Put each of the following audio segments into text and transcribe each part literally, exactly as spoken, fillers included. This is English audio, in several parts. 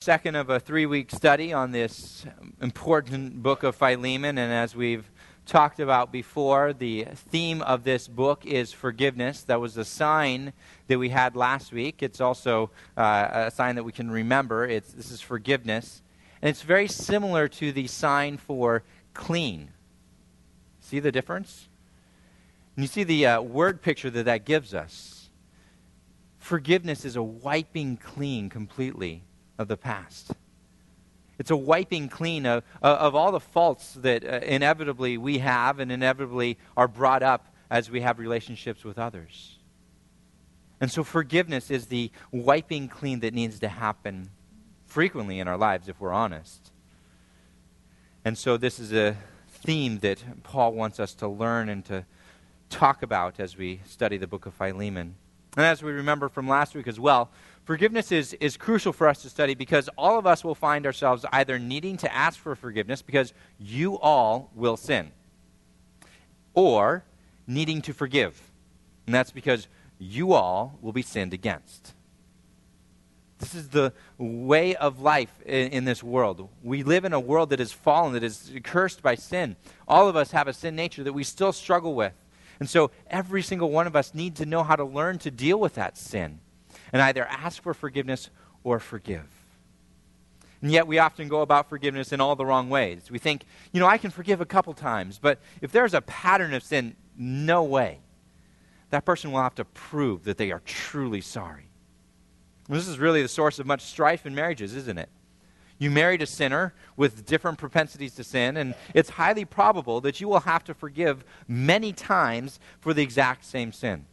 Second of a three-week study on this important book of Philemon, and as we've talked about before, the theme of this book is forgiveness. That was a sign that we had last week. It's also uh, a sign that we can remember. It's, this is forgiveness, and it's very similar to the sign for clean. See the difference? And you see the uh, word picture that that gives us. Forgiveness is a wiping clean completely of the past. It's a wiping clean of, of all the faults that uh, inevitably we have and inevitably are brought up as we have relationships with others. And so forgiveness is the wiping clean that needs to happen frequently in our lives if we're honest. And so this is a theme that Paul wants us to learn and to talk about as we study the book of Philemon. And as we remember from last week as well, forgiveness is, is crucial for us to study because all of us will find ourselves either needing to ask for forgiveness because you all will sin, or needing to forgive. And that's because you all will be sinned against. This is the way of life in, in this world. We live in a world that is fallen, that is cursed by sin. All of us have a sin nature that we still struggle with. And so every single one of us needs to know how to learn to deal with that sin and either ask for forgiveness or forgive. And yet we often go about forgiveness in all the wrong ways. We think, you know, I can forgive a couple times, but if there's a pattern of sin, no way. That person will have to prove that they are truly sorry. And this is really the source of much strife in marriages, isn't it? You married a sinner with different propensities to sin, and it's highly probable that you will have to forgive many times for the exact same sin.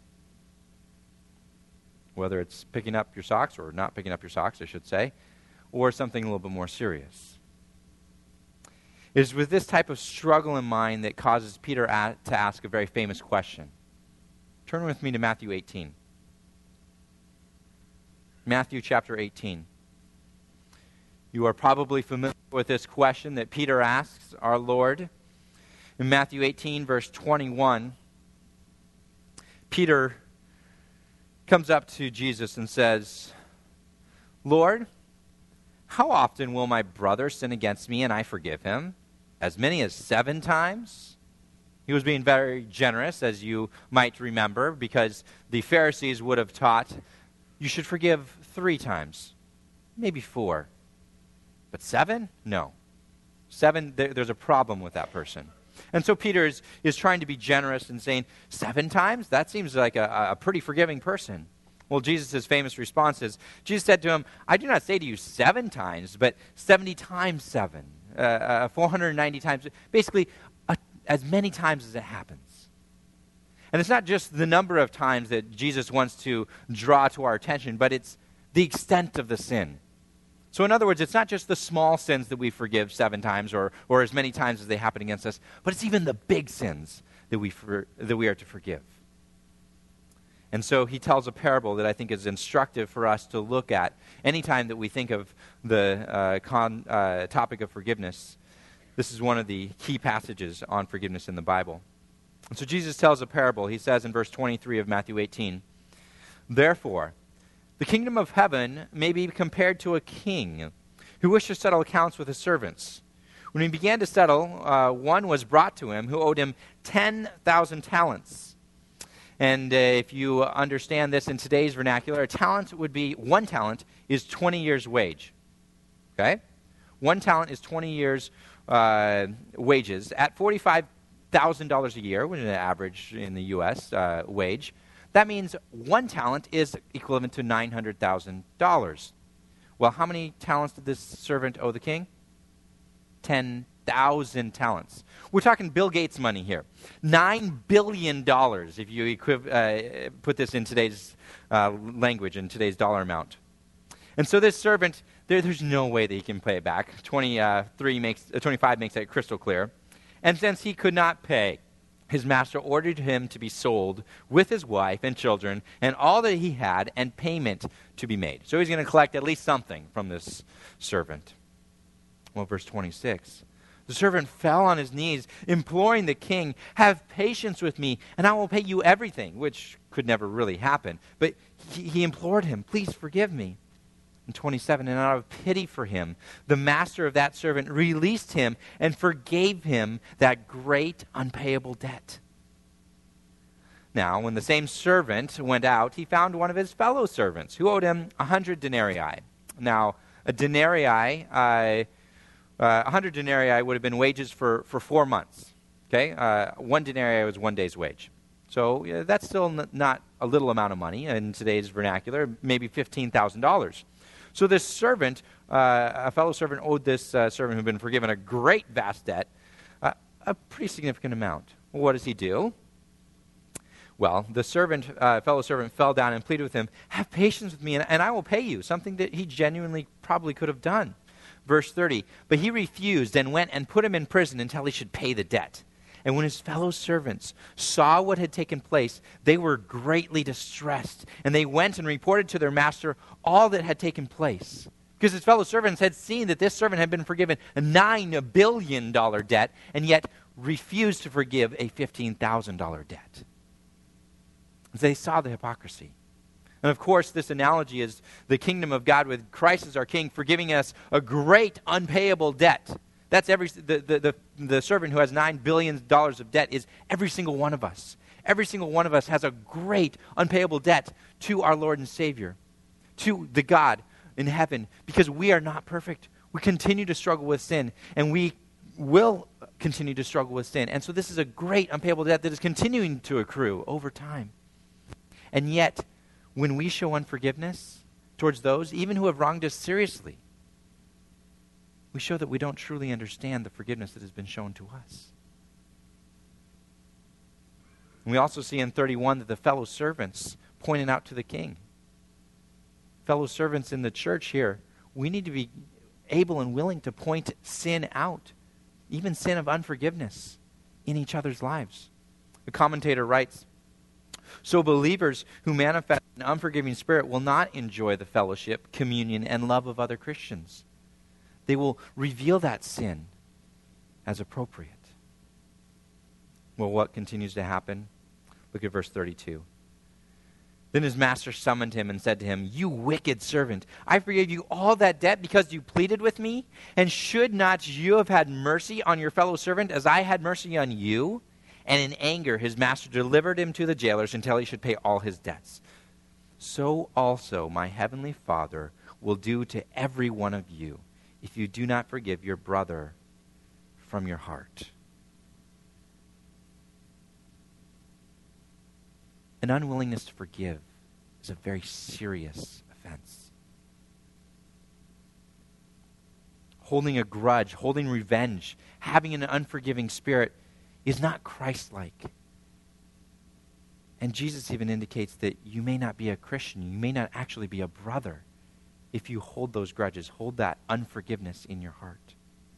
Whether it's picking up your socks or not picking up your socks, I should say, or something a little bit more serious. It is with this type of struggle in mind that causes Peter a- to ask a very famous question. Turn with me to Matthew eighteen. Matthew chapter eighteen. You are probably familiar with this question that Peter asks our Lord. In Matthew eighteen, verse twenty-one, Peter comes up to Jesus and says, Lord, how often will my brother sin against me and I forgive him? As many as seven times? He was being very generous, as you might remember, because the Pharisees would have taught you should forgive three times, maybe four. But seven? No. Seven, there, there's a problem with that person. And so Peter is, is trying to be generous and saying, seven times? That seems like a, a pretty forgiving person. Well, Jesus' famous response is, Jesus said to him, I do not say to you seven times, but seventy times seven. Uh, uh, four hundred ninety times. Basically, uh, as many times as it happens. And it's not just the number of times that Jesus wants to draw to our attention, but it's the extent of the sin. So in other words, it's not just the small sins that we forgive seven times or, or as many times as they happen against us, but it's even the big sins that we for, that we are to forgive. And so he tells a parable that I think is instructive for us to look at anytime that we think of the uh, con, uh, topic of forgiveness. This is one of the key passages on forgiveness in the Bible. And so Jesus tells a parable. He says in verse twenty-three of Matthew eighteen, Therefore, the kingdom of heaven may be compared to a king who wished to settle accounts with his servants. When he began to settle, uh, one was brought to him who owed him ten thousand talents. And uh, if you understand this in today's vernacular, a talent would be, one talent is twenty years' wage. Okay? One talent is twenty years' uh, wages. At forty-five thousand dollars a year, which is an average in the U S uh, wage, that means one talent is equivalent to nine hundred thousand dollars. Well, how many talents did this servant owe the king? ten thousand talents. We're talking Bill Gates money here. nine billion dollars, if you equiv- uh, put this in today's uh, language, in today's dollar amount. And so this servant, there, there's no way that he can pay it back. twenty-three makes, uh, twenty-five makes that crystal clear. And since he could not pay, his master ordered him to be sold with his wife and children and all that he had, and payment to be made. So he's going to collect at least something from this servant. Well, verse twenty-six. The servant fell on his knees, imploring the king, have patience with me, and I will pay you everything, which could never really happen. But he, he implored him, please forgive me. In twenty-seven, and out of pity for him, the master of that servant released him and forgave him that great unpayable debt. Now, when the same servant went out, he found one of his fellow servants who owed him a hundred denarii. Now, a denarii, uh, uh, a hundred denarii would have been wages for, for four months. Okay, uh, one denarii was one day's wage. So uh, that's still n- not a little amount of money in today's vernacular, maybe fifteen thousand dollars. So this servant, uh, a fellow servant, owed this uh, servant who had been forgiven a great vast debt, uh, a pretty significant amount. Well, what does he do? Well, the servant, uh, fellow servant fell down and pleaded with him, have patience with me and, and I will pay you, something that he genuinely probably could have done. Verse thirty, but he refused and went and put him in prison until he should pay the debt. And when his fellow servants saw what had taken place, they were greatly distressed. And they went and reported to their master all that had taken place. Because his fellow servants had seen that this servant had been forgiven a nine billion dollars debt, and yet refused to forgive a fifteen thousand dollars debt. They saw the hypocrisy. And of course, this analogy is the kingdom of God with Christ as our king, forgiving us a great unpayable debt. That's every the, the, the, the servant who has nine billion dollars of debt is every single one of us. Every single one of us has a great unpayable debt to our Lord and Savior, to the God in heaven, because we are not perfect. We continue to struggle with sin, and we will continue to struggle with sin. And so this is a great unpayable debt that is continuing to accrue over time. And yet, when we show unforgiveness towards those, even who have wronged us seriously, we show that we don't truly understand the forgiveness that has been shown to us. And we also see in thirty-one that the fellow servants pointed out to the king. Fellow servants in the church here, we need to be able and willing to point sin out, even sin of unforgiveness in each other's lives. The commentator writes, so believers who manifest an unforgiving spirit will not enjoy the fellowship, communion, and love of other Christians. They will reveal that sin as appropriate. Well, what continues to happen? Look at verse thirty-two. Then his master summoned him and said to him, you wicked servant, I forgave you all that debt because you pleaded with me, and should not you have had mercy on your fellow servant as I had mercy on you? And in anger his master delivered him to the jailers until he should pay all his debts. So also my heavenly Father will do to every one of you if you do not forgive your brother from your heart. An unwillingness to forgive is a very serious offense. Holding a grudge, holding revenge, having an unforgiving spirit is not Christ-like. And Jesus even indicates that you may not be a Christian, you may not actually be a brother if you hold those grudges, hold that unforgiveness in your heart.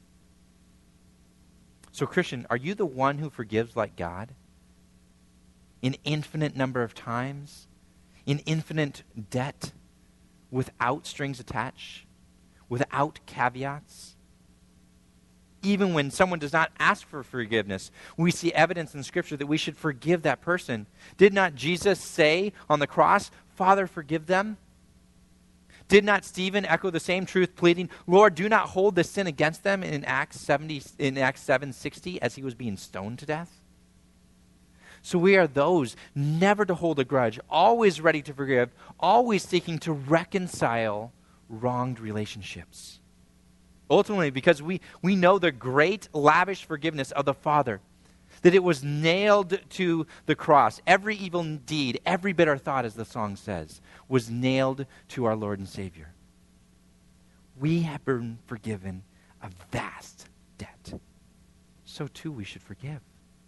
So Christian, are you the one who forgives like God? In infinite number of times? In infinite debt? Without strings attached? Without caveats? Even when someone does not ask for forgiveness, we see evidence in Scripture that we should forgive that person. Did not Jesus say on the cross, Father, forgive them? Did not Stephen echo the same truth, pleading, Lord, do not hold this sin against them in Acts seventy, in Acts seven sixty as he was being stoned to death? So we are those never to hold a grudge, always ready to forgive, always seeking to reconcile wronged relationships. Ultimately, because we, we know the great, lavish forgiveness of the Father, that it was nailed to the cross. Every evil deed, every bitter thought, as the song says, was nailed to our Lord and Savior. We have been forgiven a vast debt. So too we should forgive.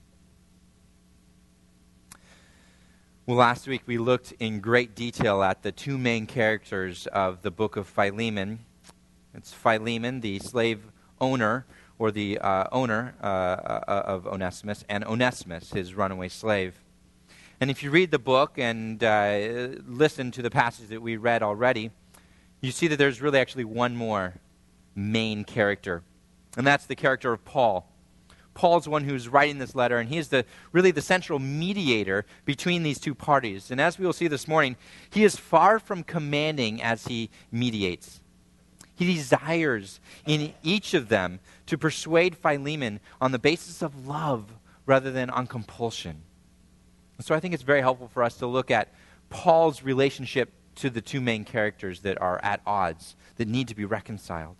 Well, last week we looked in great detail at the two main characters of the book of Philemon. It's Philemon, the slave owner, or the uh, owner uh, uh, of Onesimus, and Onesimus, his runaway slave. And if you read the book and uh, listen to the passage that we read already, you see that there's really actually one more main character, and that's the character of Paul. Paul's the one who's writing this letter, and he is the really the central mediator between these two parties. And as we will see this morning, he is far from commanding as he mediates. He desires in each of them to persuade Philemon on the basis of love rather than on compulsion. And so I think it's very helpful for us to look at Paul's relationship to the two main characters that are at odds, that need to be reconciled.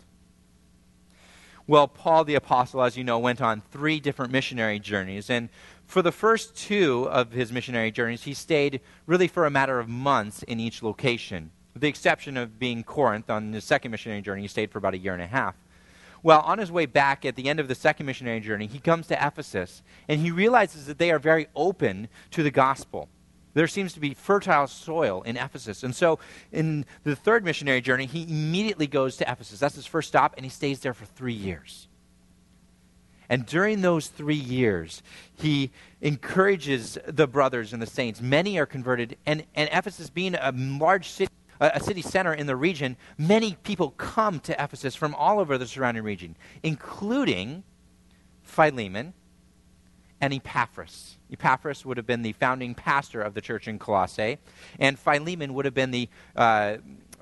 Well, Paul the Apostle, as you know, went on three different missionary journeys. And for the first two of his missionary journeys, he stayed really for a matter of months in each location. With the exception of being Corinth on his second missionary journey, he stayed for about a year and a half. Well, on his way back at the end of the second missionary journey, he comes to Ephesus, and he realizes that they are very open to the gospel. There seems to be fertile soil in Ephesus. And so in the third missionary journey, he immediately goes to Ephesus. That's his first stop, and he stays there for three years. And during those three years, he encourages the brothers and the saints. Many are converted, and, and Ephesus being a large city, a city center in the region, many people come to Ephesus from all over the surrounding region, including Philemon and Epaphras. Epaphras would have been the founding pastor of the church in Colossae, and Philemon would have been the uh,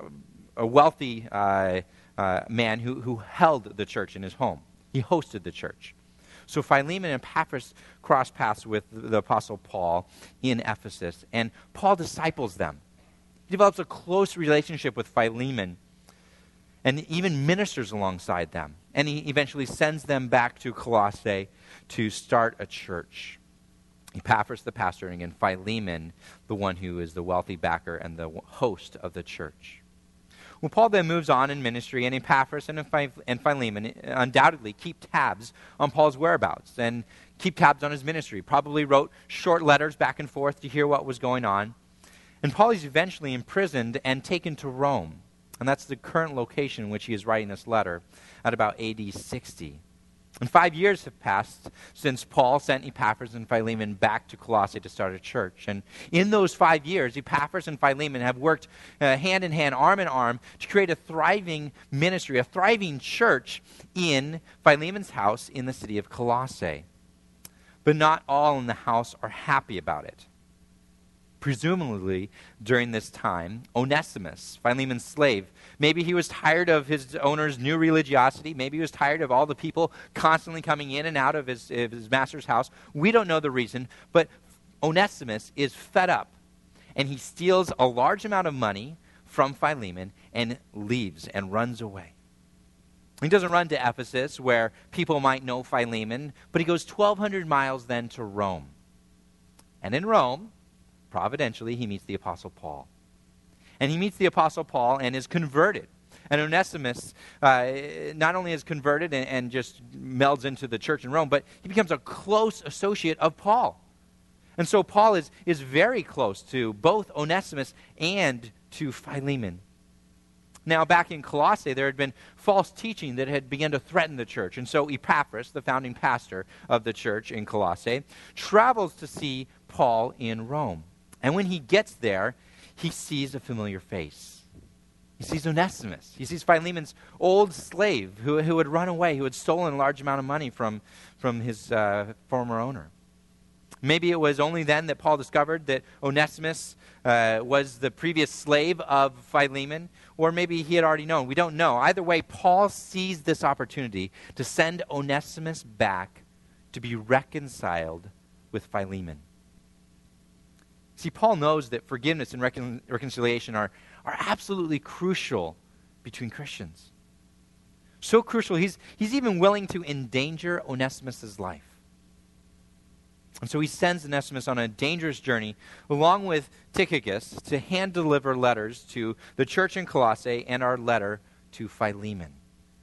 a wealthy uh, uh, man who, who held the church in his home. He hosted the church. So Philemon and Epaphras cross paths with the Apostle Paul in Ephesus, and Paul disciples them. He develops a close relationship with Philemon and even ministers alongside them. And he eventually sends them back to Colossae to start a church. Epaphras, the pastor, and again, Philemon, the one who is the wealthy backer and the host of the church. Well, Paul then moves on in ministry, and Epaphras and, and Philemon undoubtedly keep tabs on Paul's whereabouts and keep tabs on his ministry. Probably wrote short letters back and forth to hear what was going on. And Paul is eventually imprisoned and taken to Rome. And that's the current location in which he is writing this letter at about A D sixty. And five years have passed since Paul sent Epaphras and Philemon back to Colossae to start a church. And in those five years, Epaphras and Philemon have worked uh, hand in hand, arm in arm, to create a thriving ministry, a thriving church in Philemon's house in the city of Colossae. But not all in the house are happy about it. Presumably, during this time, Onesimus, Philemon's slave, maybe he was tired of his owner's new religiosity. Maybe he was tired of all the people constantly coming in and out of his, of his master's house. We don't know the reason, but Onesimus is fed up, and he steals a large amount of money from Philemon and leaves and runs away. He doesn't run to Ephesus, where people might know Philemon, but he goes twelve hundred miles then to Rome. And in Rome, providentially, he meets the Apostle Paul. And he meets the Apostle Paul and is converted. And Onesimus uh, not only is converted and, and just melds into the church in Rome, but he becomes a close associate of Paul. And so Paul is, is very close to both Onesimus and to Philemon. Now, back in Colossae, there had been false teaching that had begun to threaten the church. And so Epaphras, the founding pastor of the church in Colossae, travels to see Paul in Rome. And when he gets there, he sees a familiar face. He sees Onesimus. He sees Philemon's old slave who, who had run away, who had stolen a large amount of money from, from his uh, former owner. Maybe it was only then that Paul discovered that Onesimus uh, was the previous slave of Philemon, or maybe he had already known. We don't know. Either way, Paul sees this opportunity to send Onesimus back to be reconciled with Philemon. See, Paul knows that forgiveness and recon- reconciliation are, are absolutely crucial between Christians. So crucial, he's, he's even willing to endanger Onesimus' life. And so he sends Onesimus on a dangerous journey along with Tychicus to hand-deliver letters to the church in Colossae and our letter to Philemon.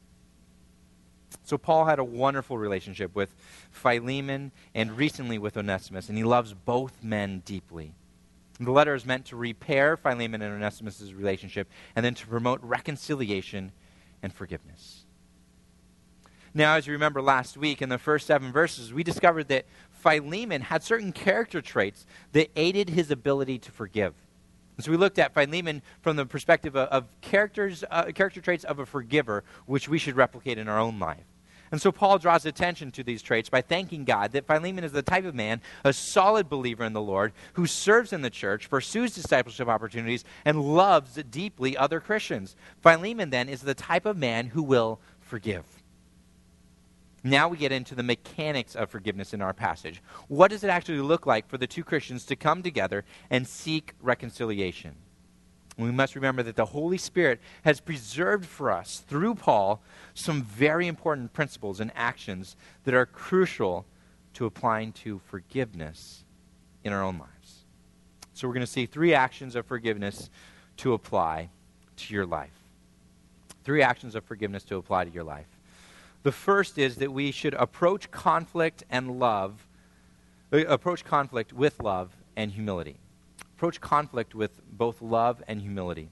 So Paul had a wonderful relationship with Philemon and recently with Onesimus, and he loves both men deeply. The letter is meant to repair Philemon and Onesimus' relationship and then to promote reconciliation and forgiveness. Now, as you remember last week, in the first seven verses, we discovered that Philemon had certain character traits that aided his ability to forgive. And so we looked at Philemon from the perspective of, of characters, uh, character traits of a forgiver, which we should replicate in our own life. And so Paul draws attention to these traits by thanking God that Philemon is the type of man, a solid believer in the Lord, who serves in the church, pursues discipleship opportunities, and loves deeply other Christians. Philemon, then, is the type of man who will forgive. Now we get into the mechanics of forgiveness in our passage. What does it actually look like for the two Christians to come together and seek reconciliation? We must remember that the Holy Spirit has preserved for us, through Paul, some very important principles and actions that are crucial to applying to forgiveness in our own lives. So we're going to see three actions of forgiveness to apply to your life. Three actions of forgiveness to apply to your life. The first is that we should approach conflict and love, uh, approach conflict with love and humility. Approach conflict with both love and humility.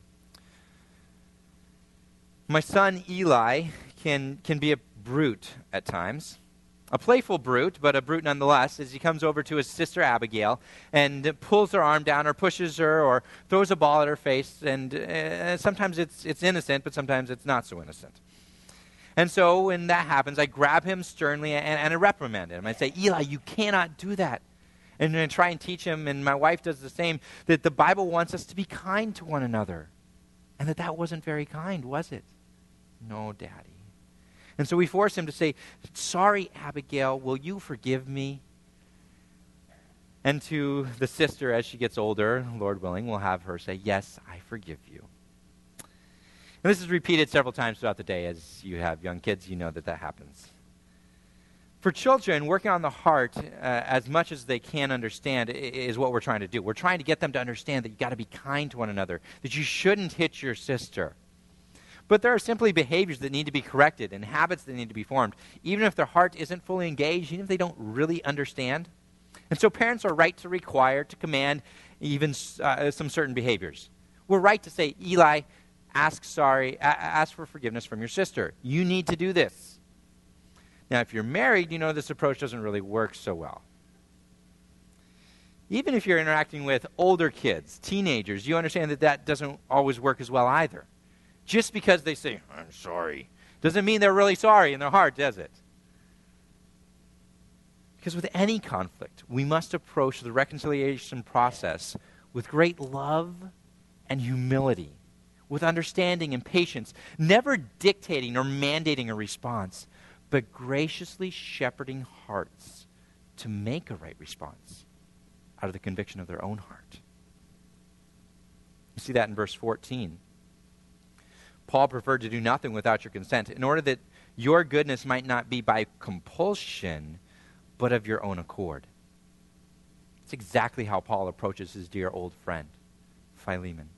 My son Eli can, can be a brute at times. A playful brute, but a brute nonetheless, as he comes over to his sister Abigail and pulls her arm down or pushes her or throws a ball at her face. And uh, sometimes it's, it's innocent, but sometimes it's not so innocent. And so when that happens, I grab him sternly and, and I reprimand him. I say, Eli, you cannot do that. And I try and teach him, and my wife does the same, that the Bible wants us to be kind to one another. And that that wasn't very kind, was it? No, Daddy. And so we force him to say, sorry, Abigail, will you forgive me? And to the sister, as she gets older, Lord willing, we'll have her say, yes, I forgive you. And this is repeated several times throughout the day. As you have young kids, you know that that happens. For children, working on the heart uh, as much as they can understand is what we're trying to do. We're trying to get them to understand that you've got to be kind to one another, that you shouldn't hit your sister. But there are simply behaviors that need to be corrected and habits that need to be formed, even if their heart isn't fully engaged, even if they don't really understand. And so parents are right to require, to command even uh, some certain behaviors. We're right to say, Eli, ask sorry, a- ask for forgiveness from your sister. You need to do this. Now, if you're married, you know this approach doesn't really work so well. Even if you're interacting with older kids, teenagers, you understand that that doesn't always work as well either. Just because they say, I'm sorry, doesn't mean they're really sorry in their heart, does it? Because with any conflict, we must approach the reconciliation process with great love and humility, with understanding and patience, never dictating or mandating a response, but graciously shepherding hearts to make a right response out of the conviction of their own heart. You see that in verse fourteen. Paul preferred to do nothing without your consent, in order that your goodness might not be by compulsion, but of your own accord. It's exactly how Paul approaches his dear old friend, Philemon.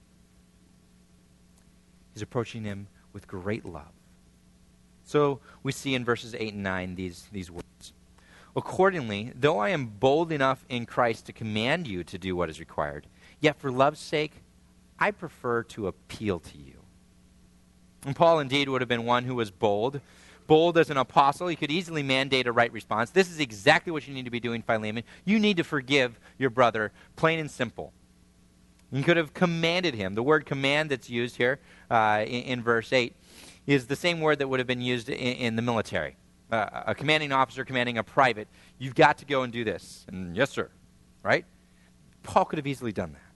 He's approaching him with great love. So we see in verses eight and nine these, these words. Accordingly, though I am bold enough in Christ to command you to do what is required, yet for love's sake, I prefer to appeal to you. And Paul indeed would have been one who was bold. Bold as an apostle, he could easily mandate a right response. This is exactly what you need to be doing, Philemon. You need to forgive your brother, plain and simple. You could have commanded him. The word command that's used here uh, in, in verse eight is the same word that would have been used in, in the military. Uh, a commanding officer commanding a private, you've got to go and do this. And yes, sir. Right? Paul could have easily done that.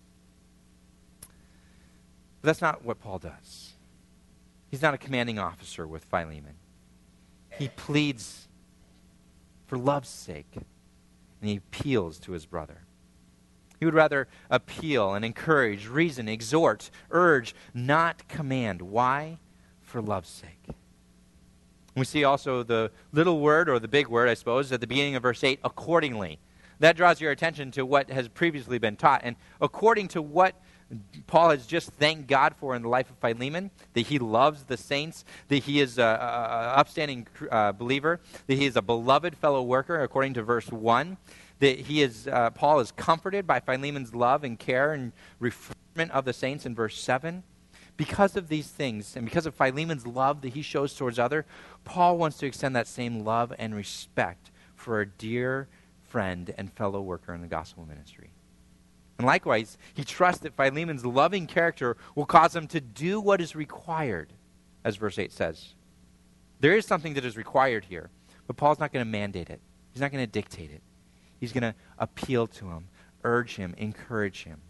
But that's not what Paul does. He's not a commanding officer with Philemon. He pleads for love's sake, and he appeals to his brother. He would rather appeal and encourage, reason, exhort, urge, not command. Why? For love's sake. We see also the little word, or the big word, I suppose, at the beginning of verse eight, accordingly. That draws your attention to what has previously been taught. And according to what Paul has just thanked God for in the life of Philemon, that he loves the saints, that he is an upstanding uh, believer, that he is a beloved fellow worker, according to verse one, that he is, uh, Paul is comforted by Philemon's love and care and refreshment of the saints in verse seven. Because of these things, and because of Philemon's love that he shows towards others, Paul wants to extend that same love and respect for a dear friend and fellow worker in the gospel ministry. And likewise, he trusts that Philemon's loving character will cause him to do what is required, as verse eight says. There is something that is required here, but Paul's not going to mandate it. He's not going to dictate it. He's going to appeal to him, urge him, encourage him.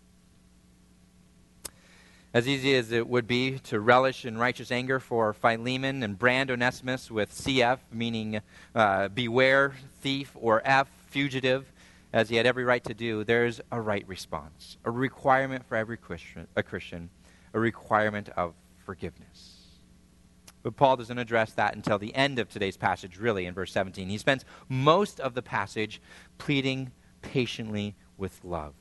As easy as it would be to relish in righteous anger for Philemon and brand Onesimus with C F, meaning uh, beware, thief, or F, fugitive, as he had every right to do, there's a right response, a requirement for every Christian, a Christian, a requirement of forgiveness. But Paul doesn't address that until the end of today's passage, really, in verse seventeen. He spends most of the passage pleading patiently with love.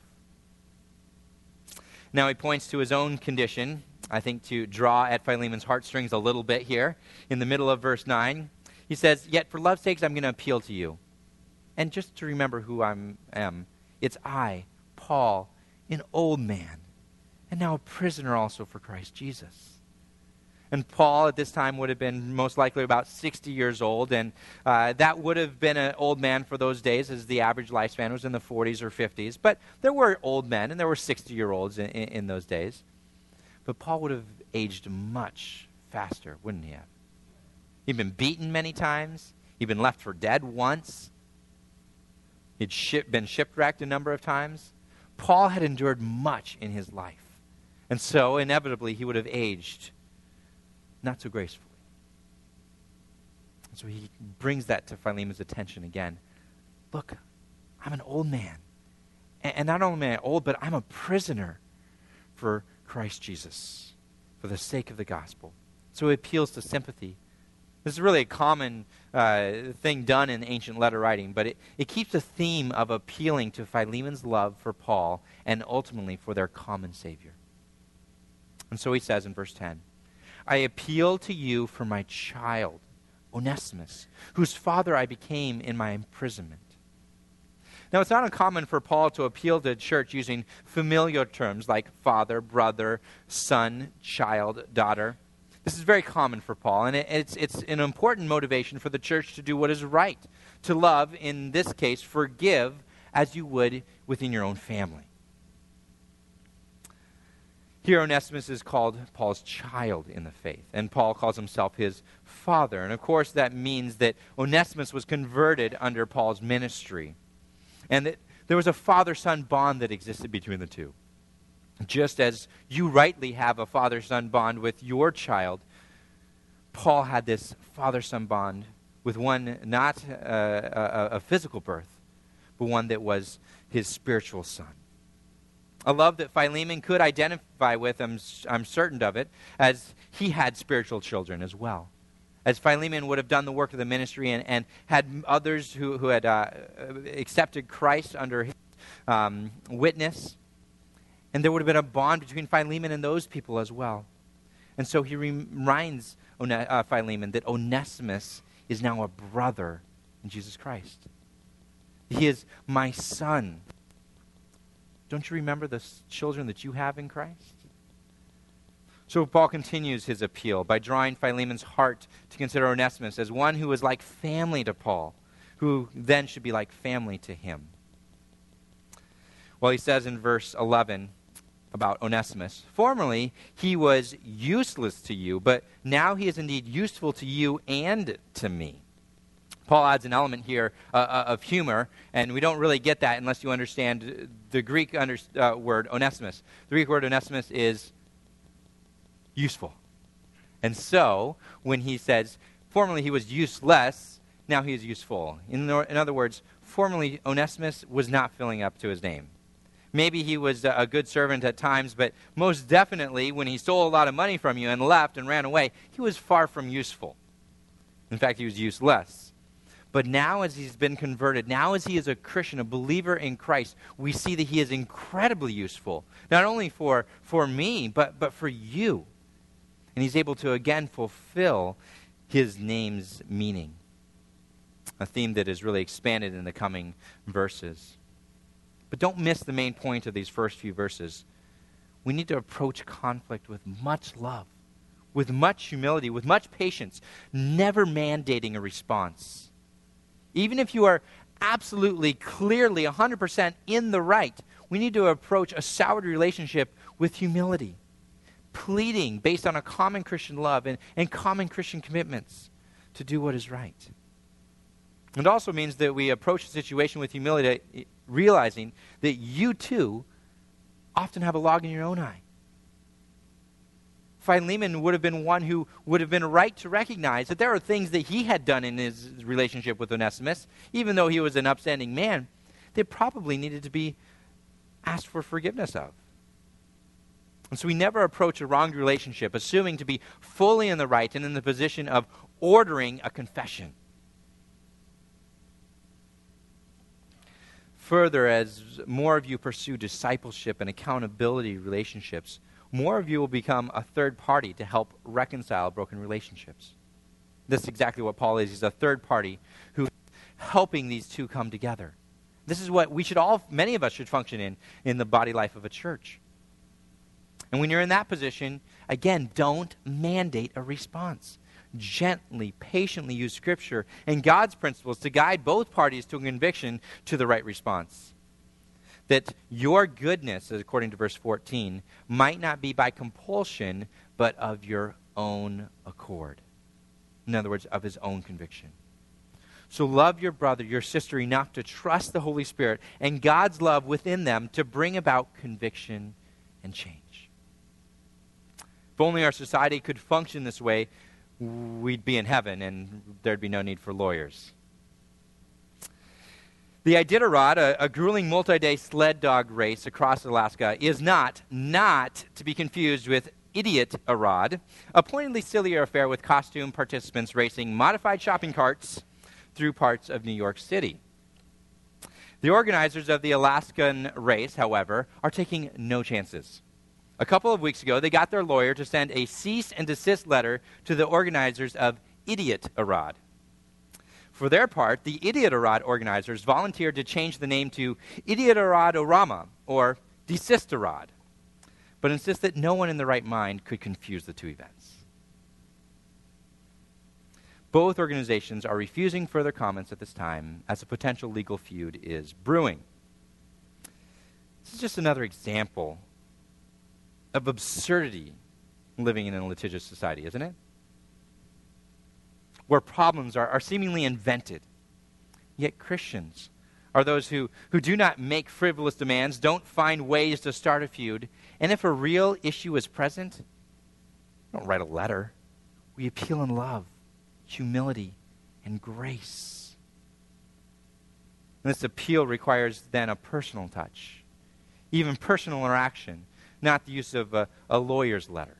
Now he points to his own condition, I think, to draw at Philemon's heartstrings a little bit here. In the middle of verse nine, he says, "Yet for love's sakes I'm going to appeal to you. And just to remember who I am, it's I, Paul, an old man, and now a prisoner also for Christ Jesus." And Paul at this time would have been most likely about sixty years old, and uh, that would have been an old man for those days, as the average lifespan was in the forties or fifties. But there were old men, and there were sixty-year-olds in, in, in those days. But Paul would have aged much faster, wouldn't he have? He'd been beaten many times. He'd been left for dead once. He'd ship, been shipwrecked a number of times. Paul had endured much in his life. And so, inevitably, he would have aged not so gracefully. And so he brings that to Philemon's attention again. Look, I'm an old man. And, and not only am I old, but I'm a prisoner for Christ Jesus, for the sake of the gospel. So he appeals to sympathy. This is really a common uh, thing done in ancient letter writing, but it, it keeps the theme of appealing to Philemon's love for Paul and ultimately for their common Savior. And so he says in verse ten, "I appeal to you for my child, Onesimus, whose father I became in my imprisonment." Now, it's not uncommon for Paul to appeal to the church using familiar terms like father, brother, son, child, daughter. This is very common for Paul, and it, it's, it's an important motivation for the church to do what is right, to love, in this case, forgive as you would within your own family. Here, Onesimus is called Paul's child in the faith, and Paul calls himself his father. And of course, that means that Onesimus was converted under Paul's ministry, and that there was a father-son bond that existed between the two. Just as you rightly have a father-son bond with your child, Paul had this father-son bond with one not uh, a, a physical birth, but one that was his spiritual son. A love that Philemon could identify with, I'm, I'm certain of it, as he had spiritual children as well. As Philemon would have done the work of the ministry and, and had others who, who had uh, accepted Christ under his um, witness, and there would have been a bond between Philemon and those people as well. And so he reminds One- uh, Philemon that Onesimus is now a brother in Jesus Christ. He is my son. Don't you remember the s- children that you have in Christ? So Paul continues his appeal by drawing Philemon's heart to consider Onesimus as one who is like family to Paul, who then should be like family to him. Well, he says in verse eleven about Onesimus, "Formerly he was useless to you, but now he is indeed useful to you and to me." Paul adds an element here uh, of humor, and we don't really get that unless you understand the Greek under, uh, word Onesimus. The Greek word Onesimus is useful. And so, when he says, formerly he was useless, now he is useful. In, the, in other words, formerly Onesimus was not filling up to his name. Maybe he was a good servant at times, but most definitely when he stole a lot of money from you and left and ran away, he was far from useful. In fact, he was useless. But now as he's been converted, now as he is a Christian, a believer in Christ, we see that he is incredibly useful, not only for, for me, but, but for you. And he's able to again fulfill his name's meaning, a theme that is really expanded in the coming verses. But don't miss the main point of these first few verses. We need to approach conflict with much love, with much humility, with much patience, never mandating a response. Even if you are absolutely, clearly, one hundred percent in the right, we need to approach a soured relationship with humility, pleading based on a common Christian love and, and common Christian commitments. to do what is right. It also means that we approach the situation with humility, realizing that you too often have a log in your own eye. Philemon would have been one who would have been right to recognize that there are things that he had done in his relationship with Onesimus, even though he was an upstanding man, that probably needed to be asked for forgiveness of. And so we never approach a wronged relationship assuming to be fully in the right and in the position of ordering a confession. Further, as more of you pursue discipleship and accountability relationships, more of you will become a third party to help reconcile broken relationships. This is exactly what Paul is. He's a third party who is helping these two come together. This is what we should all, many of us should function in, in the body life of a church. And when you're in that position, again, don't mandate a response. Gently, patiently use Scripture and God's principles to guide both parties to a conviction to the right response. That your goodness, according to verse fourteen, might not be by compulsion, but of your own accord. In other words, of his own conviction. So love your brother, your sister enough to trust the Holy Spirit and God's love within them to bring about conviction and change. If only our society could function this way, we'd be in heaven and there'd be no need for lawyers. The Iditarod, a, a grueling multi-day sled dog race across Alaska, is not, not to be confused with Idiot-a-Rod, a pointedly sillier affair with costume participants racing modified shopping carts through parts of New York City. The organizers of the Alaskan race, however, are taking no chances. A couple of weeks ago, they got their lawyer to send a cease and desist letter to the organizers of Idiot-a-Rod. For their part, the Idiot-a-Rod organizers volunteered to change the name to Idiot-a-Rod-orama, or Desist-a-Rod, but insist that no one in their right mind could confuse the two events. Both organizations are refusing further comments at this time, as a potential legal feud is brewing. This is just another example of absurdity living in a litigious society, isn't it? Where problems are, are seemingly invented. Yet Christians are those who, who do not make frivolous demands, don't find ways to start a feud, and if a real issue is present, we don't write a letter. We appeal in love, humility, and grace. And this appeal requires then a personal touch, even personal interaction, not the use of a, a lawyer's letter.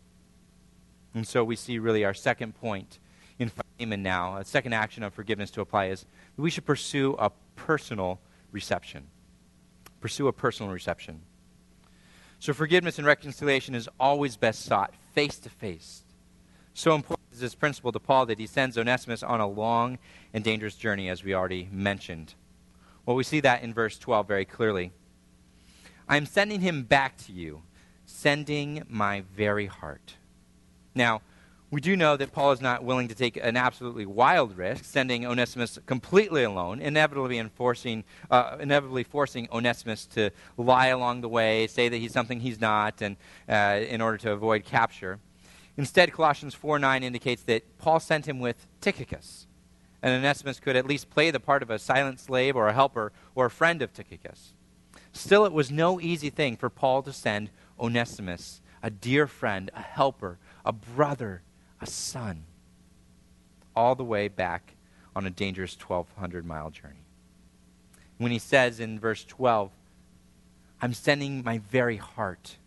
And so we see really our second point in Philemon now, a second action of forgiveness to apply is that we should pursue a personal reception. Pursue a personal reception. So forgiveness and reconciliation is always best sought face to face. So important is this principle to Paul that he sends Onesimus on a long and dangerous journey, as we already mentioned. Well, we see that in verse twelve very clearly. I'm sending him back to you, sending my very heart. Now, we do know that Paul is not willing to take an absolutely wild risk, sending Onesimus completely alone, inevitably enforcing, uh, inevitably forcing Onesimus to lie along the way, say that he's something he's not, and uh, in order to avoid capture. Instead, Colossians four nine indicates that Paul sent him with Tychicus, and Onesimus could at least play the part of a silent slave or a helper or a friend of Tychicus. Still, it was no easy thing for Paul to send Onesimus, a dear friend, a helper, a brother, a son, all the way back on a dangerous twelve hundred mile journey. When he says in verse twelve, I'm sending my very heart,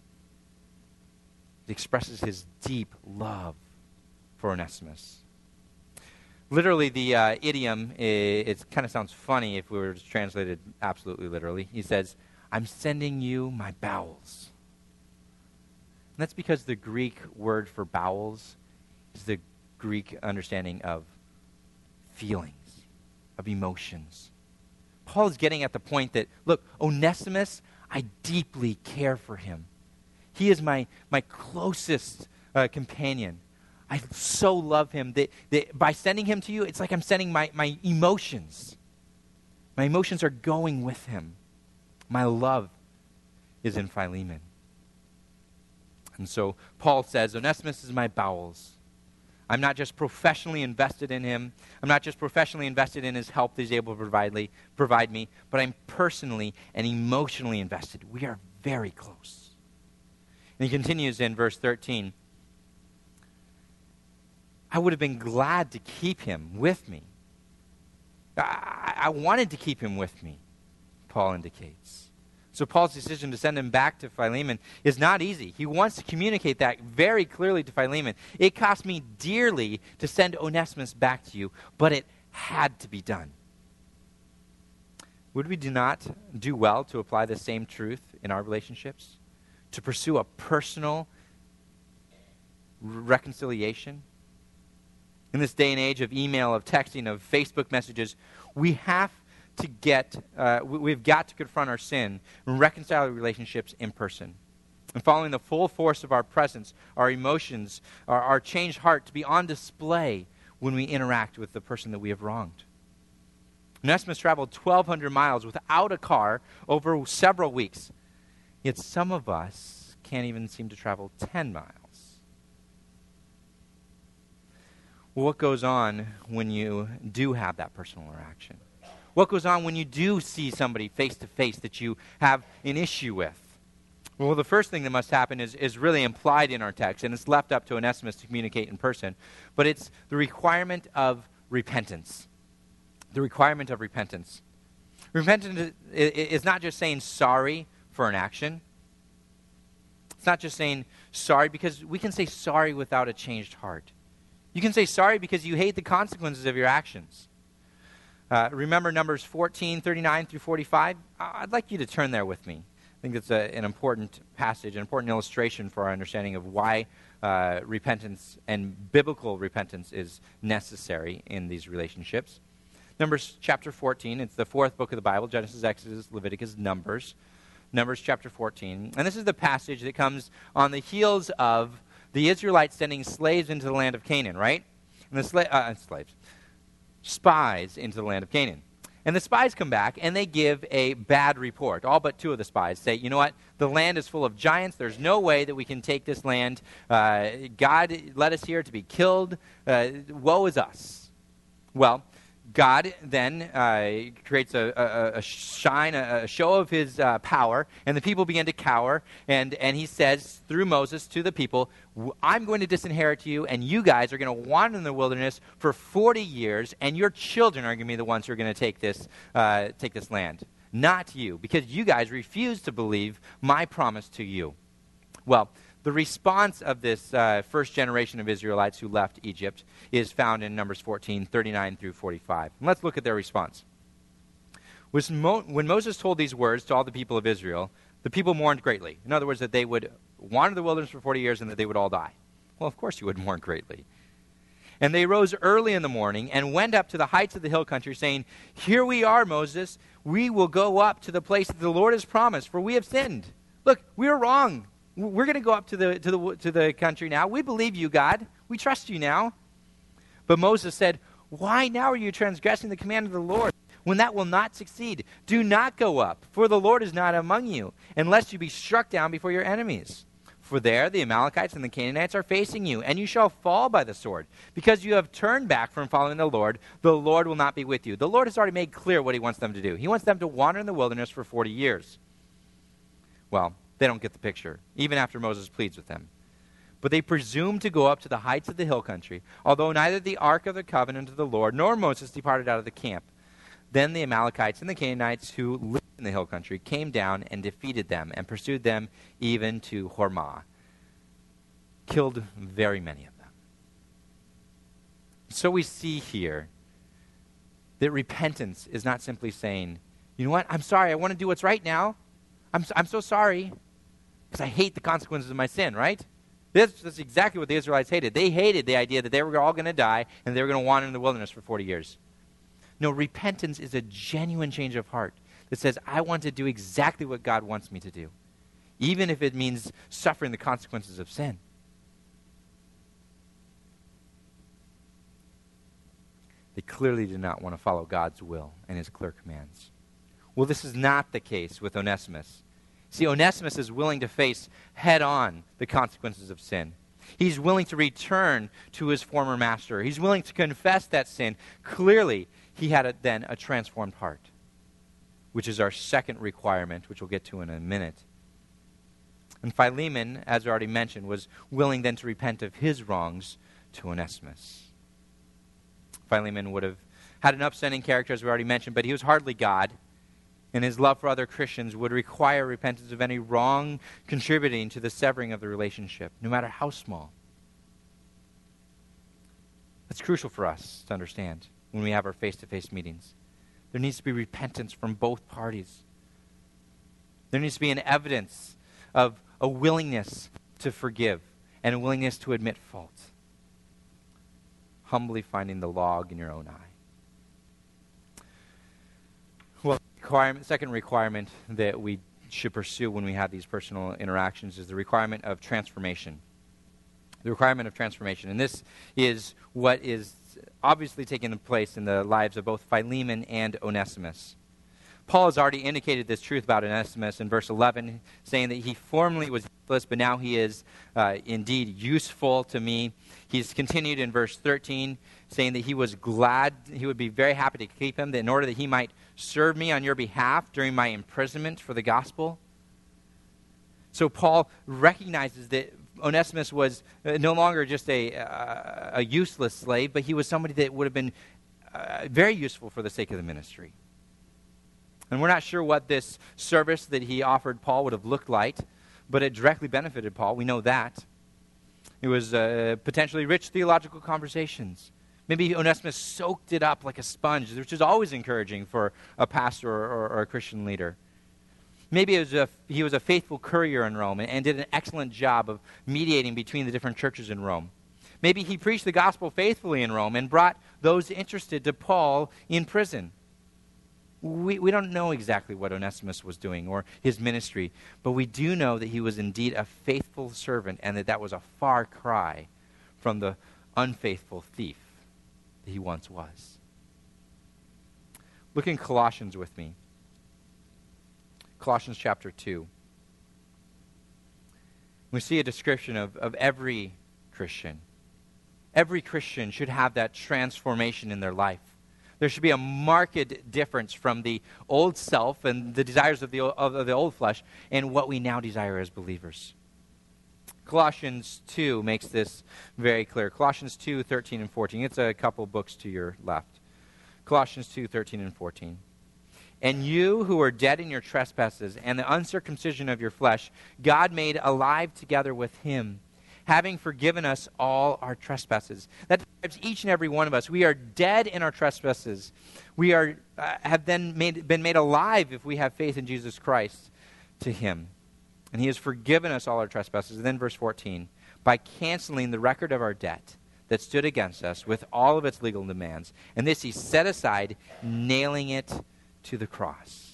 it expresses his deep love for Onesimus. Literally, the uh, idiom, it, it kind of sounds funny if we were to translate it absolutely literally. He says, I'm sending you my bowels. And that's because the Greek word for bowels is the Greek understanding of feelings, of emotions. Paul is getting at the point that, look, Onesimus, I deeply care for him. He is my, my closest uh, companion. I so love him that, that by sending him to you, it's like I'm sending my, my emotions. My emotions are going with him. My love is in Philemon. And so Paul says, Onesimus is my bowels. I'm not just professionally invested in him. I'm not just professionally invested in his help that he's able to provide, li- provide me, but I'm personally and emotionally invested. We are very close. And he continues in verse thirteen. I would have been glad to keep him with me. I, I wanted to keep him with me, Paul indicates. So Paul's decision to send him back to Philemon is not easy. He wants to communicate that very clearly to Philemon. It cost me dearly to send Onesimus back to you, but it had to be done. Would we do not do well to apply the same truth in our relationships? To pursue a personal reconciliation? In this day and age of email, of texting, of Facebook messages, we have to get, uh, we've got to confront our sin and reconcile our relationships in person. And following the full force of our presence, our emotions, our, our changed heart to be on display when we interact with the person that we have wronged. Onesimus traveled twelve hundred miles without a car over several weeks. Yet some of us can't even seem to travel ten miles. Well, what goes on when you do have that personal interaction? What goes on when you do see somebody face to face that you have an issue with? Well, the first thing that must happen is, is really implied in our text, and it's left up to Onesimus to communicate in person. But it's the requirement of repentance. The requirement of repentance. Repentance is not just saying sorry for an action. It's not just saying sorry, because we can say sorry without a changed heart. You can say sorry because you hate the consequences of your actions. Uh, remember Numbers fourteen, thirty-nine through forty-five? I'd like you to turn there with me. I think it's a, an important passage, an important illustration for our understanding of why uh, repentance and biblical repentance is necessary in these relationships. Numbers chapter fourteen, it's the fourth book of the Bible, Genesis, Exodus, Leviticus, Numbers. Numbers chapter fourteen. And this is the passage that comes on the heels of the Israelites sending slaves into the land of Canaan, right? And the sla- uh, slaves. spies into the land of Canaan. And the spies come back and they give a bad report. All but two of the spies say, you know what, the land is full of giants. There's no way that we can take this land. Uh, God led us here to be killed. Uh, woe is us. Well, God then uh, creates a, a, a shine, a, a show of his uh, power, and the people begin to cower, and, and he says through Moses to the people, I'm going to disinherit you, and you guys are going to wander in the wilderness for forty years, and your children are going to be the ones who are going to take this, uh, take this land, not you, because you guys refuse to believe my promise to you. Well, the response of this uh, first generation of Israelites who left Egypt is found in Numbers fourteen, thirty-nine through forty-five. And let's look at their response. When Moses told these words to all the people of Israel, the people mourned greatly. In other words, that they would wander the wilderness for forty years and that they would all die. Well, of course you would mourn greatly. And they rose early in the morning and went up to the heights of the hill country, saying, here we are, Moses. We will go up to the place that the Lord has promised, for we have sinned. Look, we are wrong. We're going to go up to the, to the to the country now. We believe you, God. We trust you now. But Moses said, why now are you transgressing the command of the Lord, when that will not succeed? Do not go up, for the Lord is not among you, unless you be struck down before your enemies. For there the Amalekites and the Canaanites are facing you, and you shall fall by the sword. Because you have turned back from following the Lord, the Lord will not be with you. The Lord has already made clear what he wants them to do. He wants them to wander in the wilderness for forty years. Well, they don't get the picture, even after Moses pleads with them. But they presume to go up to the heights of the hill country, although neither the ark of the covenant of the Lord nor Moses departed out of the camp. Then the Amalekites and the Canaanites who lived in the hill country came down and defeated them and pursued them even to Hormah. Killed very many of them. So we see here that repentance is not simply saying, you know what, I'm sorry, I want to do what's right now. I'm so, I'm so sorry. Because I hate the consequences of my sin, right? This, that's exactly what the Israelites hated. They hated the idea that they were all going to die and they were going to wander in the wilderness for forty years. No, repentance is a genuine change of heart that says, I want to do exactly what God wants me to do, even if it means suffering the consequences of sin. They clearly did not want to follow God's will and his clear commands. Well, this is not the case with Onesimus. See, Onesimus is willing to face head-on the consequences of sin. He's willing to return to his former master. He's willing to confess that sin. Clearly, he had a, then a transformed heart, which is our second requirement, which we'll get to in a minute. And Philemon, as I already mentioned, was willing then to repent of his wrongs to Onesimus. Philemon would have had an upstanding character, as we already mentioned, but he was hardly God, and his love for other Christians would require repentance of any wrong contributing to the severing of the relationship, no matter how small. That's crucial for us to understand when we have our face-to-face meetings. There needs to be repentance from both parties. There needs to be an evidence of a willingness to forgive and a willingness to admit fault. Humbly finding the log in your own eye. Well, requirement, second requirement that we should pursue when we have these personal interactions is the requirement of transformation. The requirement of transformation. And this is what is obviously taking place in the lives of both Philemon and Onesimus. Paul has already indicated this truth about Onesimus in verse eleven, saying that he formerly was useless, but now he is uh, indeed useful to me. He's continued in verse thirteen, saying that he was glad, he would be very happy to keep him, that in order that he might serve me on your behalf during my imprisonment for the gospel. So Paul recognizes that Onesimus was uh, no longer just a, uh, a useless slave, but he was somebody that would have been uh, very useful for the sake of the ministry. And we're not sure what this service that he offered Paul would have looked like, but it directly benefited Paul. We know that. It was uh, potentially rich theological conversations. Maybe Onesimus soaked it up like a sponge, which is always encouraging for a pastor or, or, or a Christian leader. Maybe it was a, he was a faithful courier in Rome and, and did an excellent job of mediating between the different churches in Rome. Maybe he preached the gospel faithfully in Rome and brought those interested to Paul in prison. We, we don't know exactly what Onesimus was doing or his ministry, but we do know that he was indeed a faithful servant and that that was a far cry from the unfaithful thief that he once was. Look in Colossians with me. Colossians chapter two. We see a description of, of every Christian. Every Christian should have that transformation in their life. There should be a marked difference from the old self and the desires of the, of the old flesh and what we now desire as believers. Colossians two makes this very clear. Colossians two, thirteen and fourteen. It's a couple books to your left. Colossians two, thirteen and fourteen. And you who are dead in your trespasses and the uncircumcision of your flesh, God made alive together with him, having forgiven us all our trespasses. That describes each and every one of us. We are dead in our trespasses. We are uh, have then made, been made alive if we have faith in Jesus Christ to him. And he has forgiven us all our trespasses. And then verse fourteen, by canceling the record of our debt that stood against us with all of its legal demands. And this he set aside, nailing it to the cross.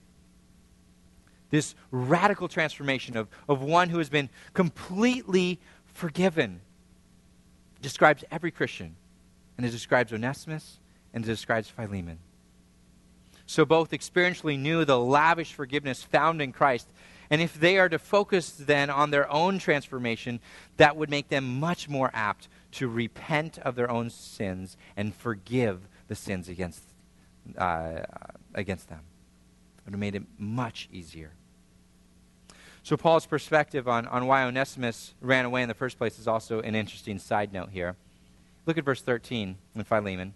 This radical transformation of, of one who has been completely forgiven describes every Christian, and it describes Onesimus, and it describes Philemon. So both experientially knew the lavish forgiveness found in Christ, and if they are to focus then on their own transformation, that would make them much more apt to repent of their own sins and forgive the sins against uh, against them. It would have made it much easier. So Paul's perspective on, on why Onesimus ran away in the first place is also an interesting side note here. Look at verse thirteen in Philemon.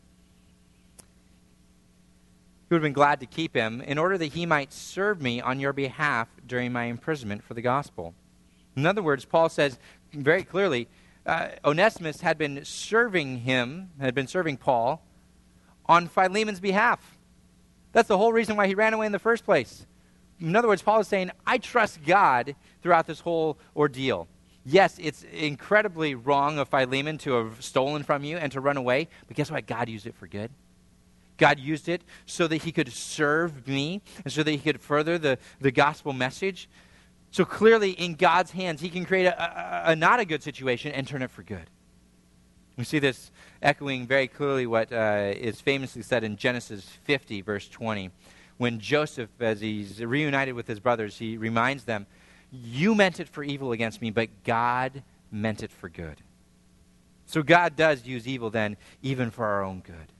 He would have been glad to keep him in order that he might serve me on your behalf during my imprisonment for the gospel. In other words, Paul says very clearly, uh, Onesimus had been serving him, had been serving Paul on Philemon's behalf. That's the whole reason why he ran away in the first place. In other words, Paul is saying, I trust God throughout this whole ordeal. Yes, it's incredibly wrong of Philemon to have stolen from you and to run away, but guess what? God used it for good. God used it so that he could serve me and so that he could further the, the gospel message. So clearly, in God's hands, he can create a, a, a not a good situation and turn it for good. We see this echoing very clearly what uh, is famously said in Genesis fifty, verse twenty. When Joseph, as he's reunited with his brothers, he reminds them, you meant it for evil against me, but God meant it for good. So God does use evil then, even for our own good.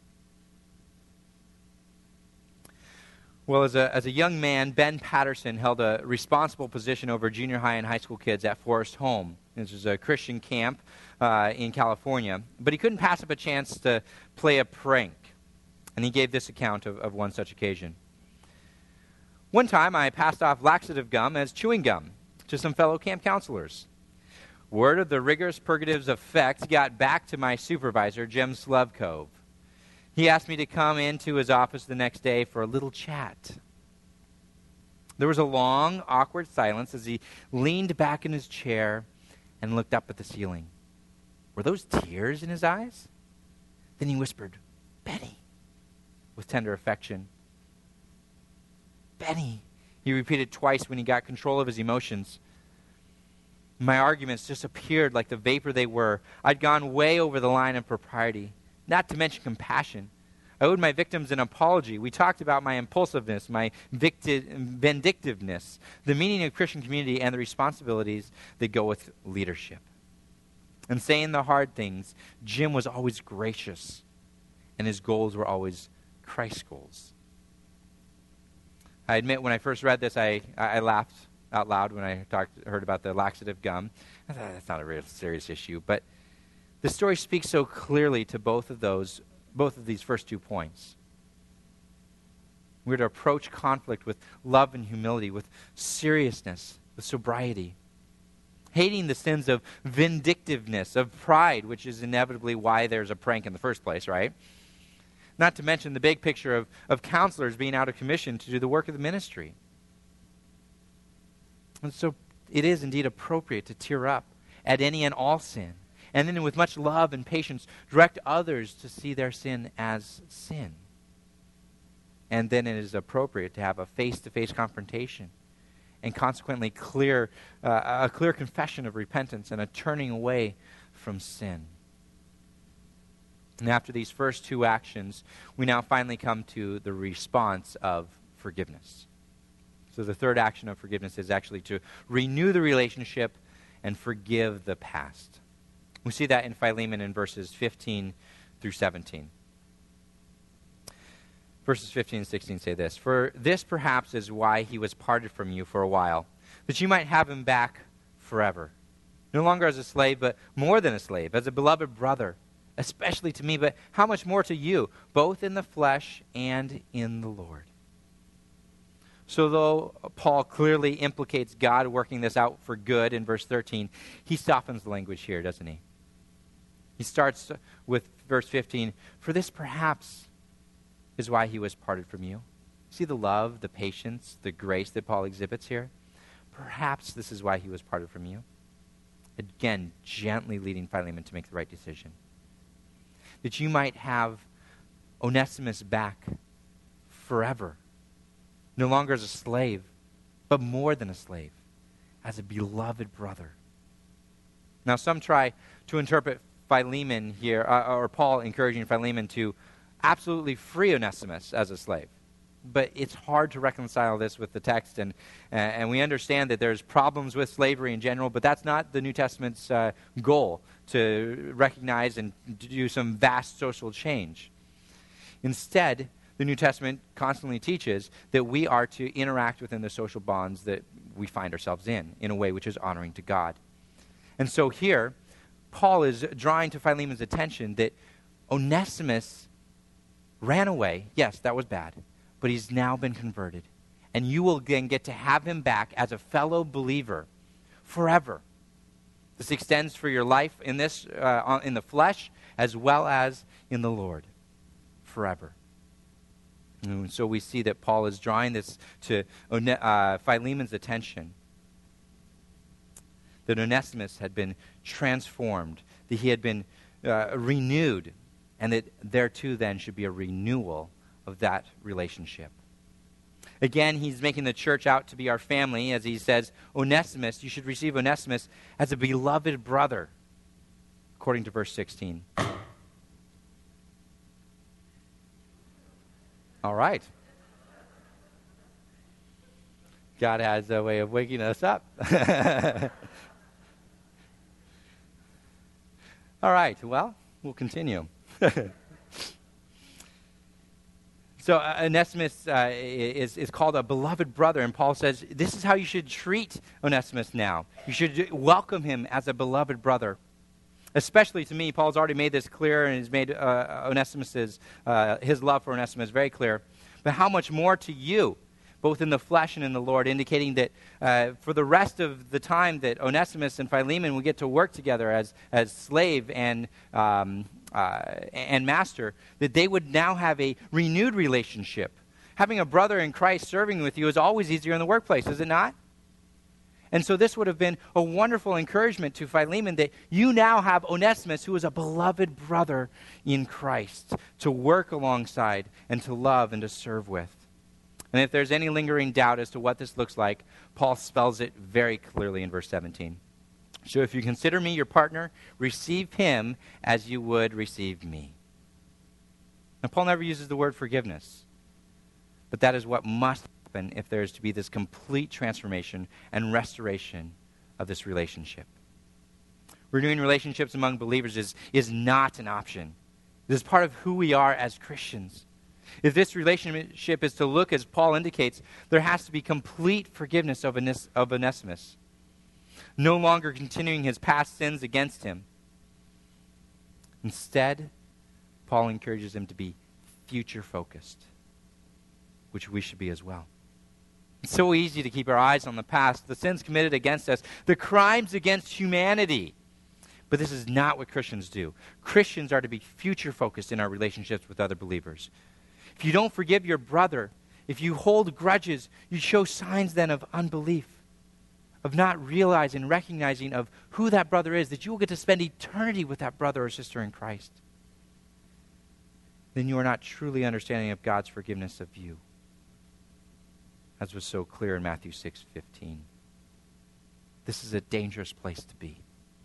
Well, as a, as a young man, Ben Patterson held a responsible position over junior high and high school kids at Forest Home. This was a Christian camp uh, in California. But he couldn't pass up a chance to play a prank. And he gave this account of, of one such occasion. One time, I passed off laxative gum as chewing gum to some fellow camp counselors. Word of the rigorous purgative's effect got back to my supervisor, Jim Slavkov. He asked me to come into his office the next day for a little chat. There was a long, awkward silence as he leaned back in his chair and looked up at the ceiling. Were those tears in his eyes? Then he whispered, "Benny," with tender affection. "Benny," he repeated twice when he got control of his emotions. My arguments just appeared like the vapor they were. I'd gone way over the line of propriety, not to mention compassion. I owed my victims an apology. We talked about my impulsiveness, my victi- vindictiveness, the meaning of Christian community, and the responsibilities that go with leadership. And saying the hard things, Jim was always gracious, and his goals were always Christ's goals. I admit, when I first read this, I, I laughed out loud when I talked, heard about the laxative gum. I thought, that's not a real serious issue. But the story speaks so clearly to both of those, both of these first two points. We're to approach conflict with love and humility, with seriousness, with sobriety. Hating the sins of vindictiveness, of pride, which is inevitably why there's a prank in the first place, right? Not to mention the big picture of, of counselors being out of commission to do the work of the ministry. And so it is indeed appropriate to tear up at any and all sin, and then with much love and patience direct others to see their sin as sin. And then it is appropriate to have a face-to-face confrontation and consequently clear uh, a clear confession of repentance and a turning away from sin. And after these first two actions, we now finally come to the response of forgiveness. So the third action of forgiveness is actually to renew the relationship and forgive the past. We see that in Philemon in verses fifteen through seventeen. Verses fifteen and sixteen say this: "For this perhaps is why he was parted from you for a while, that you might have him back forever. No longer as a slave, but more than a slave, as a beloved brother, especially to me, but how much more to you, both in the flesh and in the Lord." So though Paul clearly implicates God working this out for good in verse thirteen, he softens the language here, doesn't he? He starts with verse fifteen, "For this perhaps is why he was parted from you." See the love, the patience, the grace that Paul exhibits here? Perhaps this is why he was parted from you. Again, gently leading Philemon to make the right decision. That you might have Onesimus back forever. No longer as a slave, but more than a slave, as a beloved brother. Now, some try to interpret Philemon here, uh, or Paul encouraging Philemon to absolutely free Onesimus as a slave. But it's hard to reconcile this with the text, and, uh, and we understand that there's problems with slavery in general, but that's not the New Testament's uh, goal, to recognize and to do some vast social change. Instead, the New Testament constantly teaches that we are to interact within the social bonds that we find ourselves in, in a way which is honoring to God. And so here, Paul is drawing to Philemon's attention that Onesimus ran away. Yes, that was bad, but he's now been converted. And you will then get to have him back as a fellow believer forever. This extends for your life in this, uh, in the flesh, as well as in the Lord, forever. And so we see that Paul is drawing this to One- uh, Philemon's attention. That Onesimus had been transformed, that he had been uh, renewed, and that there too then should be a renewal of that relationship. Again, he's making the church out to be our family, as he says, Onesimus, you should receive Onesimus as a beloved brother, according to verse sixteen. All right. God has a way of waking us up. All right, well, we'll continue. So uh, Onesimus uh, is, is called a beloved brother, and Paul says this is how you should treat Onesimus now. You should welcome him as a beloved brother. Especially to me, Paul's already made this clear, and he's made uh, Onesimus's, uh, his love for Onesimus very clear. But how much more to you, both in the flesh and in the Lord, indicating that uh, for the rest of the time that Onesimus and Philemon will get to work together as, as slave and um, uh, and master, that they would now have a renewed relationship. Having a brother in Christ serving with you is always easier in the workplace, is it not? And so this would have been a wonderful encouragement to Philemon that you now have Onesimus, who is a beloved brother in Christ, to work alongside and to love and to serve with. And if there's any lingering doubt as to what this looks like, Paul spells it very clearly in verse seventeen. So if you consider me your partner, receive him as you would receive me. Now, Paul never uses the word forgiveness, but that is what must happen if there is to be this complete transformation and restoration of this relationship. Renewing relationships among believers is, is not an option. It is part of who we are as Christians. If this relationship is to look as Paul indicates, there has to be complete forgiveness of, Ones- of Onesimus. No longer continuing his past sins against him. Instead, Paul encourages him to be future-focused, which we should be as well. It's so easy to keep our eyes on the past, the sins committed against us, the crimes against humanity. But this is not what Christians do. Christians are to be future-focused in our relationships with other believers. If you don't forgive your brother, if you hold grudges, you show signs then of unbelief, of not realizing, recognizing of who that brother is, that you will get to spend eternity with that brother or sister in Christ. Then you are not truly understanding of God's forgiveness of you, as was so clear in Matthew six fifteen. This is a dangerous place to be.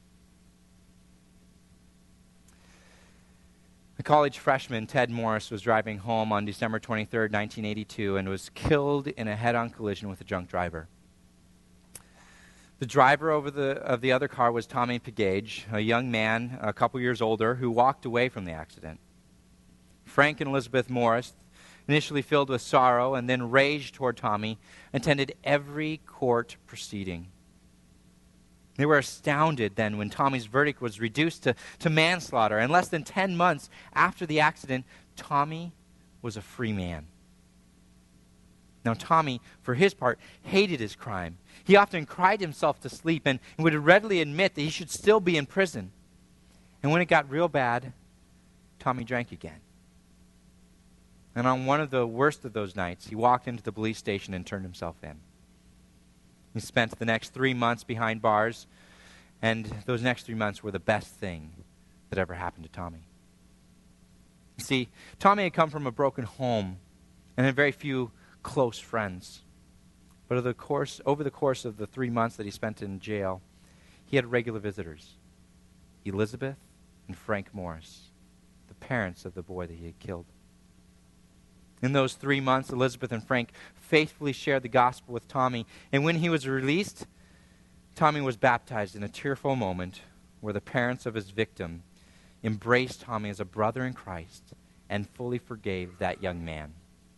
A college freshman, Ted Morris, was driving home on December twenty-third, nineteen eighty-two, and was killed in a head-on collision with a drunk driver. The driver over the, of the other car was Tommy Pagage, a young man, a couple years older, who walked away from the accident. Frank and Elizabeth Morris, initially filled with sorrow and then rage toward Tommy, attended every court proceeding. They were astounded then when Tommy's verdict was reduced to, to manslaughter. And less than ten months after the accident, Tommy was a free man. Now, Tommy, for his part, hated his crime. He often cried himself to sleep and, and would readily admit that he should still be in prison. And when it got real bad, Tommy drank again. And on one of the worst of those nights, he walked into the police station and turned himself in. He spent the next three months behind bars, and those next three months were the best thing that ever happened to Tommy. You see, Tommy had come from a broken home and had very few close friends. But over the course, over the course of the three months that he spent in jail, he had regular visitors, Elizabeth and Frank Morris, the parents of the boy that he had killed. In those three months, Elizabeth and Frank faithfully shared the gospel with Tommy. And when he was released, Tommy was baptized in a tearful moment where the parents of his victim embraced Tommy as a brother in Christ and fully forgave that young man.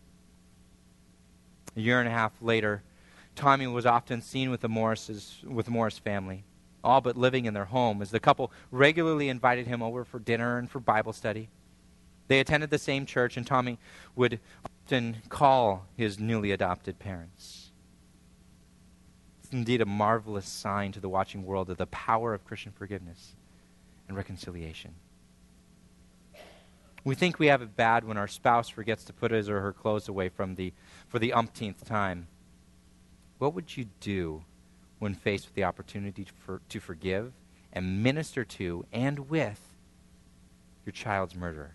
A year and a half later, Tommy was often seen with the Morrises, with the Morris family, all but living in their home, as the couple regularly invited him over for dinner and for Bible study. They attended the same church, and Tommy would often call his newly adopted parents. It's indeed a marvelous sign to the watching world of the power of Christian forgiveness and reconciliation. We think we have it bad when our spouse forgets to put his or her clothes away from the for the umpteenth time. What would you do when faced with the opportunity to, for, to forgive and minister to and with your child's murderer?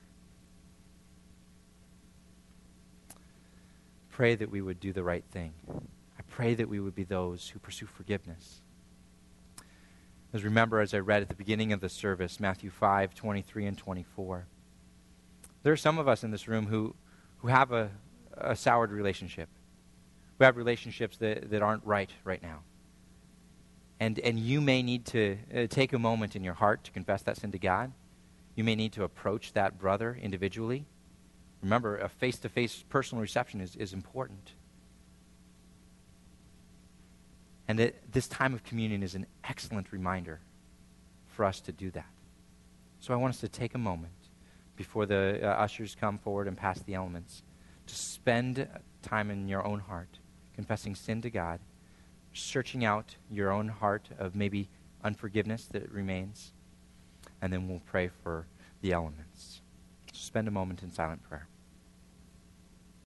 Pray that we would do the right thing. I pray that we would be those who pursue forgiveness. As remember, as I read at the beginning of the service, Matthew five, twenty-three and twenty-four, there are some of us in this room who, who have a, a soured relationship, who have relationships that, that aren't right right now. And, and you may need to uh, take a moment in your heart to confess that sin to God. You may need to approach that brother individually. Remember, a face-to-face personal reception is, is important. And it, this time of communion is an excellent reminder for us to do that. So I want us to take a moment before the uh, ushers come forward and pass the elements to spend time in your own heart, confessing sin to God, searching out your own heart of maybe unforgiveness that remains, and then we'll pray for the elements. So spend a moment in silent prayer.